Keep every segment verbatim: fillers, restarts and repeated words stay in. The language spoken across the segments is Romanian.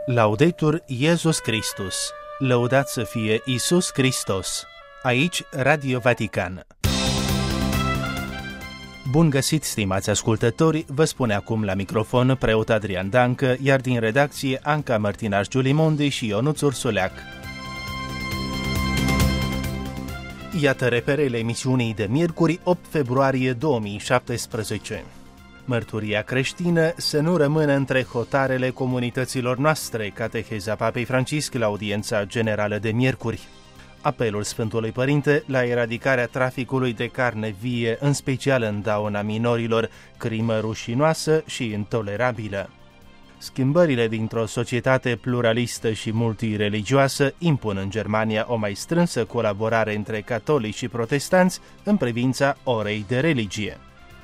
Laudetur Iesus Christus, lăudat să fie Iisus Hristos. Aici Radio Vatican. Bun găsit, stimați ascultători, vă spune acum la microfon preot Adrian Dancă, iar din redacție Anca Mărtinaș Giulimondi și Ionuț Ursuleac. Iată reperele emisiunii de miercuri, opt februarie două mii șaptesprezece. Mărturia creștină să nu rămână între hotarele comunităților noastre, cateheza Papei Francisc la audiența generală de miercuri. Apelul Sfântului Părinte la eradicarea traficului de carne vie, în special în dauna minorilor, crimă rușinoasă și intolerabilă. Schimbările dintr-o societate pluralistă și multireligioasă impun în Germania o mai strânsă colaborare între catolici și protestanți în privința orei de religie.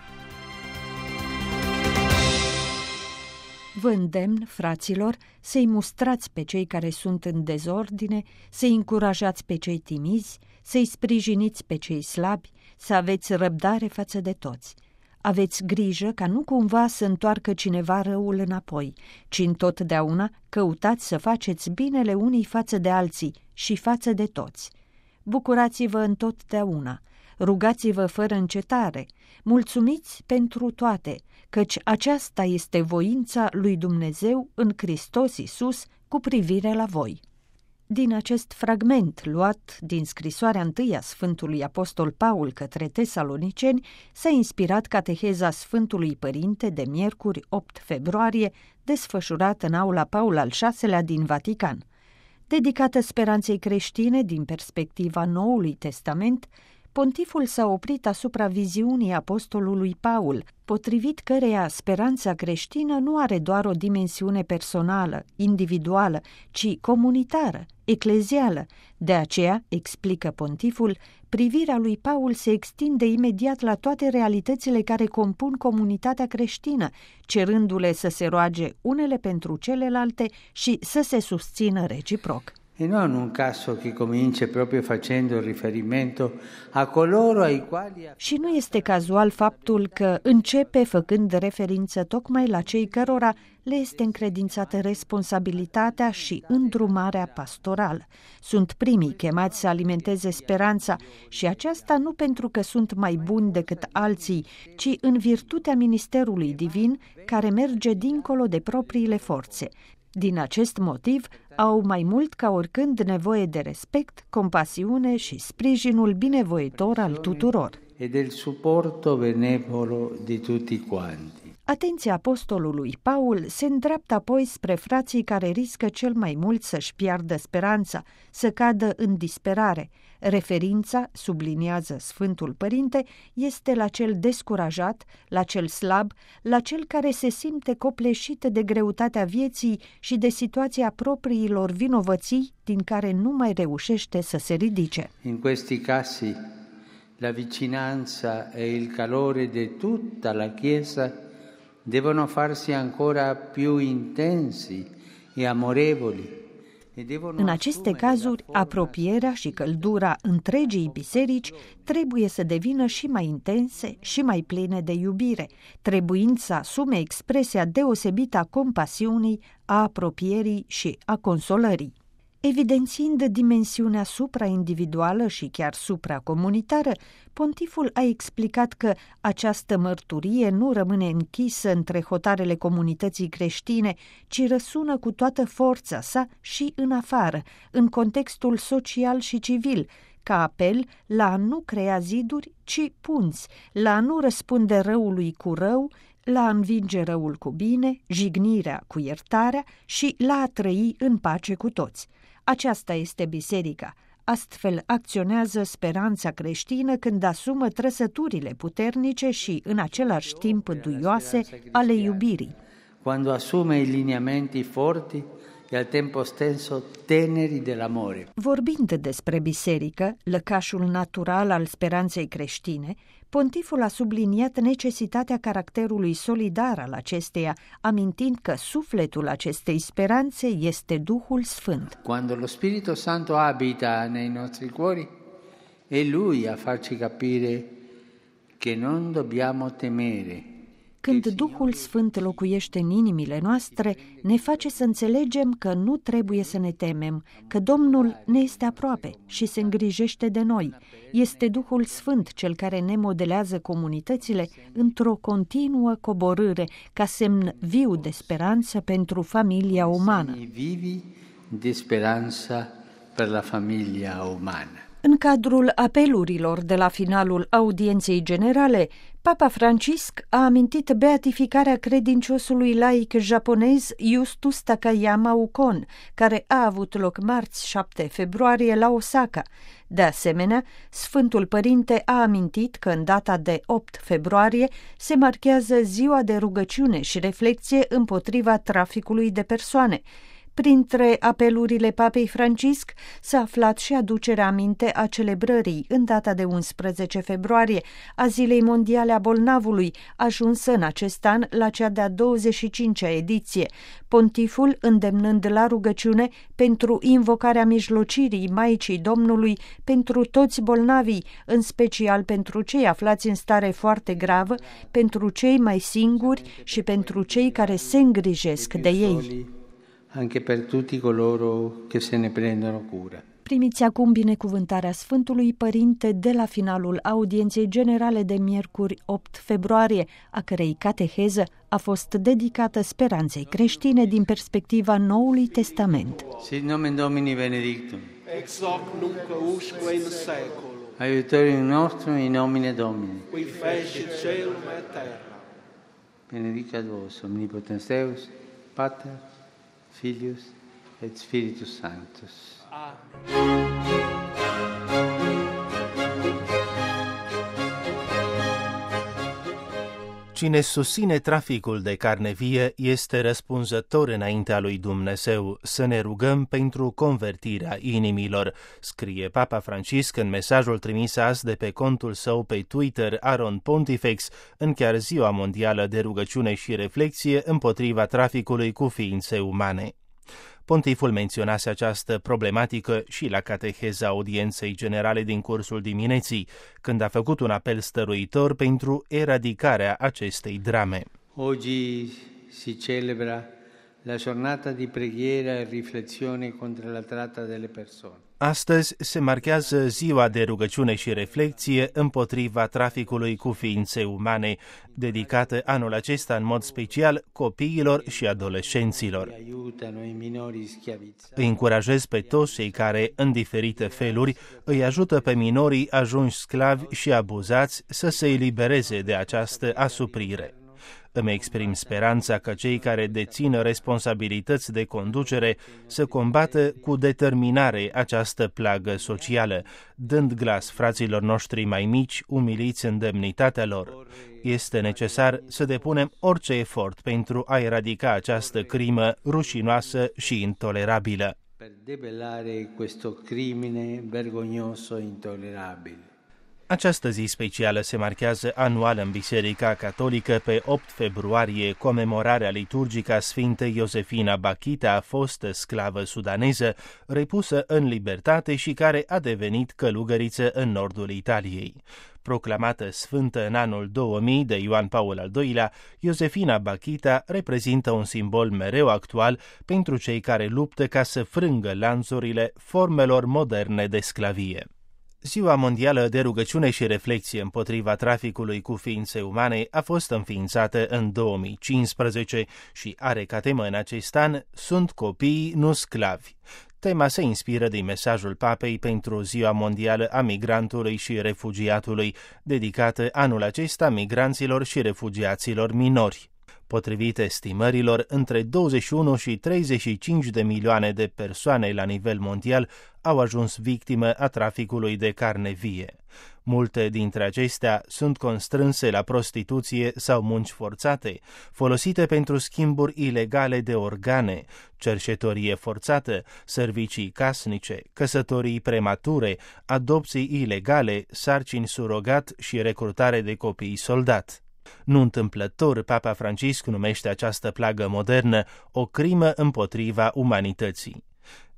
Vă îndemn, fraților, să-i mustrați pe cei care sunt în dezordine, să-i încurajați pe cei timizi, să-i sprijiniți pe cei slabi, să aveți răbdare față de toți. Aveți grijă ca nu cumva să întoarcă cineva răul înapoi, ci întotdeauna căutați să faceți binele unii față de alții și față de toți. Bucurați-vă întotdeauna, rugați-vă fără încetare, mulțumiți pentru toate, căci aceasta este voința lui Dumnezeu în Hristos Iisus cu privire la voi. Din acest fragment luat din scrisoarea întâi a Sfântului Apostol Paul către Tesaloniceni s-a inspirat cateheza Sfântului Părinte de miercuri opt februarie, desfășurată în aula Paul al șaselea din Vatican. Dedicată speranței creștine din perspectiva Noului Testament, Pontiful s-a oprit asupra viziunii apostolului Paul, potrivit căreia speranța creștină nu are doar o dimensiune personală, individuală, ci comunitară, eclezială. De aceea, explică Pontiful, privirea lui Paul se extinde imediat la toate realitățile care compun comunitatea creștină, cerându-le să se roage unele pentru celelalte și să se susțină reciproc. E non un caso che comincia proprio facendo riferimento a coloro ai quali... Și nu este cazual faptul că începe făcând referință tocmai la cei cărora le este încredințată responsabilitatea și îndrumarea pastorală. Sunt primii chemați să alimenteze speranța și aceasta nu pentru că sunt mai buni decât alții, ci în virtutea ministerului divin care merge dincolo de propriile forțe. Din acest motiv, au mai mult ca oricând nevoie de respect, compasiune și sprijinul binevoitor al tuturor. E del supporto benevolo di tutti quanti. Atenția apostolului Paul se îndreaptă apoi spre frații care riscă cel mai mult să-și piardă speranța, să cadă în disperare. Referința, subliniază Sfântul Părinte, este la cel descurajat, la cel slab, la cel care se simte copleșit de greutatea vieții și de situația propriilor vinovății din care nu mai reușește să se ridice. In questi casi, la vicinanza e il calore de tutta la Chiesa devono farsi ancora più intensi e amorevoli. În aceste cazuri, apropierea și căldura întregii biserici trebuie să devină și mai intense și mai pline de iubire, trebuind să asume expresia deosebită a compasiunii, a apropierii și a consolării. Evidențiind dimensiunea supraindividuală și chiar supracomunitară, Pontiful a explicat că această mărturie nu rămâne închisă între hotarele comunității creștine, ci răsună cu toată forța sa și în afară, în contextul social și civil, ca apel la a nu crea ziduri, ci punți, la a nu răspunde răului cu rău, la a învinge răul cu bine, jignirea cu iertarea și la a trăi în pace cu toți. Aceasta este biserica. Astfel acționează speranța creștină când asumă trăsăturile puternice și, în același timp, duioase ale iubirii. Quando assume i lineamenti forti e al tempo stesso teneri dell'amore. Vorbind despre biserică, lăcașul natural al speranței creștine, Pontiful a subliniat necesitatea caracterului solidar al acesteia, amintind că sufletul acestei speranțe este Duhul Sfânt. Quando lo Spirito Santo abita nei nostri cuori, è Lui a farci capire che non dobbiamo temere, Când Duhul Sfânt locuiește în inimile noastre, ne face să înțelegem că nu trebuie să ne temem, că Domnul ne este aproape și se îngrijește de noi. Este Duhul Sfânt cel care ne modelează comunitățile într-o continuă coborâre, ca semn viu de speranță pentru familia umană. Vivi de speranță per la familia umană. În cadrul apelurilor de la finalul audienței generale, Papa Francisc a amintit beatificarea credinciosului laic japonez Justus Takayama Ukon, care a avut loc marți șapte februarie la Osaka. De asemenea, Sfântul Părinte a amintit că în data de opt februarie se marchează ziua de rugăciune și reflecție împotriva traficului de persoane. Printre apelurile Papei Francisc s-a aflat și aducerea aminte a celebrării în data de unsprezece februarie a Zilei Mondiale a Bolnavului, ajunsă în acest an la cea de-a douăzeci și cincea ediție, pontiful îndemnând la rugăciune pentru invocarea mijlocirii Maicii Domnului pentru toți bolnavii, în special pentru cei aflați în stare foarte gravă, pentru cei mai singuri și pentru cei care se îngrijesc de ei. Anche per tutti coloro che se ne prendono cura. Primiți acum binecuvântarea Sfântului Părinte de la finalul audienței generale de miercuri opt februarie, a cărei cateheză a fost dedicată speranței creștine din perspectiva Noului Testament. Sit nomen Domini benedictum. Ex hoc nunc usque in seculum. Aiutorium nostrum in nomine Domini. Qui fecit caelum et terra. Benedicat vos omnipotens Deus, Pater, Filius et Spiritus Sanctus. Amen. Cine susține traficul de carne vie este răspunzător înaintea lui Dumnezeu. Să ne rugăm pentru convertirea inimilor, scrie Papa Francisc în mesajul trimis azi de pe contul său pe Twitter, Aron Pontifex, în chiar Ziua Mondială de Rugăciune și Reflexie împotriva traficului cu ființe umane. Pontiful menționase această problematică și la cateheza audienței generale din cursul dimineții, când a făcut un apel stăruitor pentru eradicarea acestei drame. Oggi si celebra la giornata di preghiera e riflessione contro la tratta delle persone. Astăzi se marchează ziua de rugăciune și reflecție împotriva traficului cu ființe umane, dedicată anul acesta în mod special copiilor și adolescenților. Îi încurajez pe toți cei care, în diferite feluri, îi ajută pe minorii ajunși sclavi și abuzați să se elibereze de această asuprire. Îmi exprim speranța că cei care dețin responsabilități de conducere să combată cu determinare această plagă socială, dând glas fraților noștri mai mici, umiliți în demnitatea lor. Este necesar să depunem orice efort pentru a eradica această crimă rușinoasă și intolerabilă. Per debellare questo crimine vergognoso e intollerabile. Această zi specială se marchează anual în Biserica Catolică pe opt februarie, comemorarea liturgică a Sfintei Iosefina Bakhita, fostă sclavă sudaneză, repusă în libertate și care a devenit călugăriță în nordul Italiei. Proclamată sfântă în anul două mii de Ioan Paul al doilea, Iosefina Bakhita reprezintă un simbol mereu actual pentru cei care luptă ca să frângă lanțurile formelor moderne de sclavie. Ziua Mondială de Rugăciune și Reflecție împotriva traficului cu ființe umane a fost înființată în două mii cincisprezece și are ca temă în acest an Sunt copiii, nu sclavi. Tema se inspiră din mesajul Papei pentru Ziua Mondială a Migrantului și Refugiatului, dedicată anul acesta migranților și refugiaților minori. Potrivit estimărilor, între douăzeci și unu și treizeci și cinci de milioane de persoane la nivel mondial au ajuns victime a traficului de carne vie. Multe dintre acestea sunt constrânse la prostituție sau munci forțate, folosite pentru schimburi ilegale de organe, cerșetorie forțată, servicii casnice, căsătorii premature, adopții ilegale, sarcini surogat și recrutare de copii soldat. Nu întâmplător, Papa Francisc numește această plagă modernă o crimă împotriva umanității.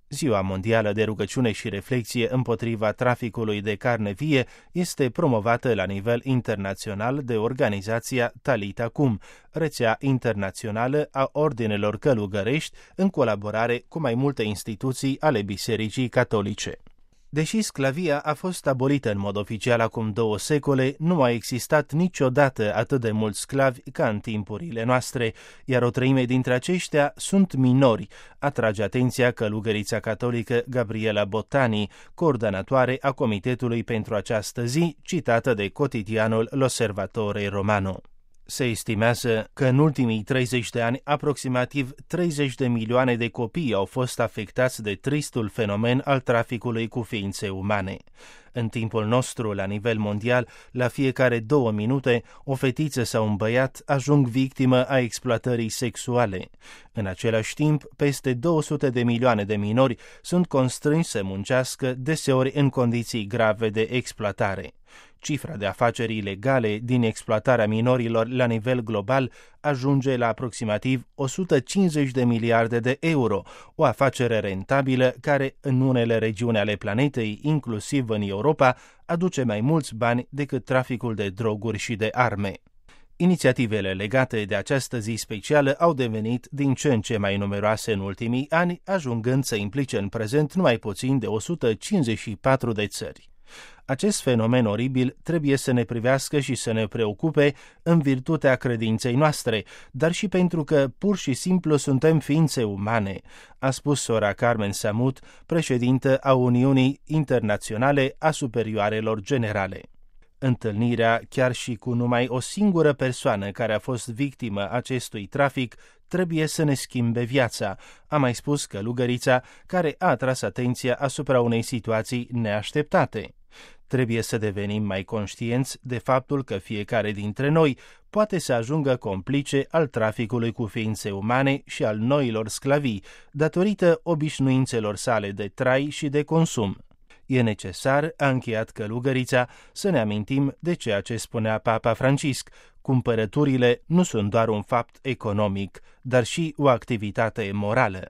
Ziua Mondială de Rugăciune și Reflexie împotriva traficului de carne vie este promovată la nivel internațional de organizația Talita Cum, rețea internațională a ordinelor călugărești, în colaborare cu mai multe instituții ale Bisericii Catolice. Deși sclavia a fost abolită în mod oficial acum două secole, nu a existat niciodată atât de mulți sclavi ca în timpurile noastre, iar o treime dintre aceștia sunt minori, atrage atenția călugărița catolică Gabriela Bottani, coordonatoare a Comitetului pentru această zi, citată de cotidianul L'Osservatore Romano. Se estimează că în ultimii treizeci de ani aproximativ treizeci de milioane de copii au fost afectați de tristul fenomen al traficului cu ființe umane. În timpul nostru, la nivel mondial, la fiecare două minute, o fetiță sau un băiat ajung victimă a exploatării sexuale. În același timp, peste două sute de milioane de minori sunt constrânși să muncească, deseori în condiții grave de exploatare. Cifra de afaceri ilegale din exploatarea minorilor la nivel global ajunge la aproximativ o sută cincizeci de miliarde de euro, o afacere rentabilă care, în unele regiuni ale planetei, inclusiv în Europa, aduce mai mulți bani decât traficul de droguri și de arme. Inițiativele legate de această zi specială au devenit din ce în ce mai numeroase în ultimii ani, ajungând să implice în prezent numai puțin de o sută cincizeci și patru de țări. Acest fenomen oribil trebuie să ne privească și să ne preocupe în virtutea credinței noastre, dar și pentru că pur și simplu suntem ființe umane, a spus sora Carmen Samut, președintă a Uniunii Internaționale a Superioarelor Generale. Întâlnirea chiar și cu numai o singură persoană care a fost victimă acestui trafic trebuie să ne schimbe viața, a mai spus călugărița, care a atras atenția asupra unei situații neașteptate. Trebuie să devenim mai conștienți de faptul că fiecare dintre noi poate să ajungă complice al traficului cu ființe umane și al noilor sclavii, datorită obișnuințelor sale de trai și de consum. E necesar, a încheiat călugărița, să ne amintim de ceea ce spunea Papa Francisc: cumpărăturile nu sunt doar un fapt economic, dar și o activitate morală.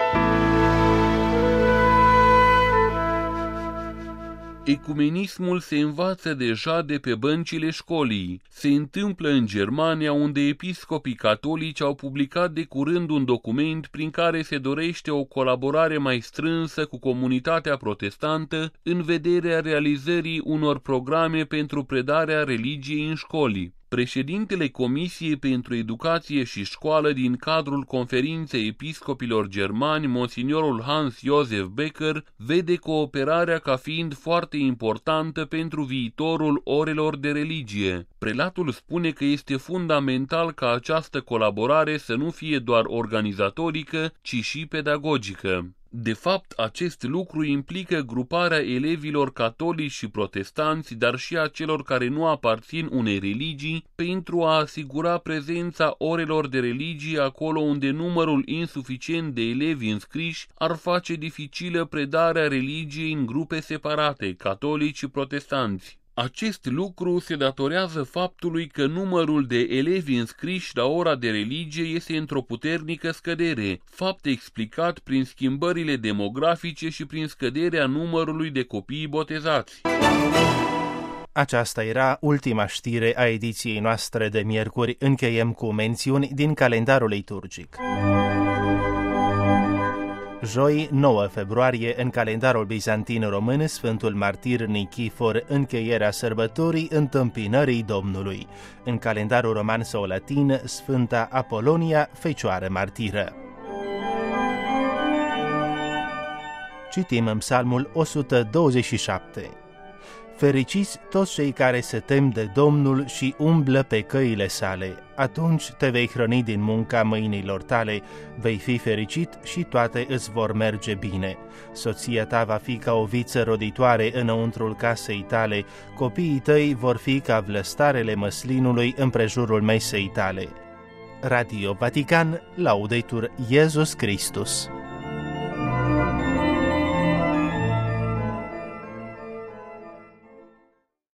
Ecumenismul se învață deja de pe băncile școlii. Se întâmplă în Germania, unde episcopii catolici au publicat de curând un document prin care se dorește o colaborare mai strânsă cu comunitatea protestantă în vederea realizării unor programe pentru predarea religiei în școli. Președintele Comisiei pentru Educație și Școală din cadrul Conferinței Episcopilor Germani, monsignorul Hans Josef Becker, vede cooperarea ca fiind foarte importantă pentru viitorul orelor de religie. Prelatul spune că este fundamental ca această colaborare să nu fie doar organizatorică, ci și pedagogică. De fapt, acest lucru implică gruparea elevilor catolici și protestanți, dar și a celor care nu aparțin unei religii, pentru a asigura prezența orelor de religie acolo unde numărul insuficient de elevi înscriși ar face dificilă predarea religiei în grupe separate, catolici și protestanți. Acest lucru se datorează faptului că numărul de elevi înscriși la ora de religie este într-o puternică scădere, fapt explicat prin schimbările demografice și prin scăderea numărului de copii botezați. Aceasta era ultima știre a ediției noastre de miercuri. Încheiem cu mențiuni din calendarul liturgic. Joi, nouă februarie, în calendarul bizantin român, Sfântul Martir Nichifor, încheierea sărbătorii întâmpinării Domnului. În calendarul roman sau latin, Sfânta Apolonia, Fecioară Martiră. Citim în Psalmul o sută douăzeci și șapte. Fericiți toți cei care se tem de Domnul și umblă pe căile sale. Atunci te vei hrăni din munca mâinilor tale, vei fi fericit și toate îți vor merge bine. Soția ta va fi ca o viță roditoare înăuntrul casei tale, copiii tăi vor fi ca vlăstarele măslinului împrejurul mesei tale. Radio Vatican, Laudetur Iesus Christus.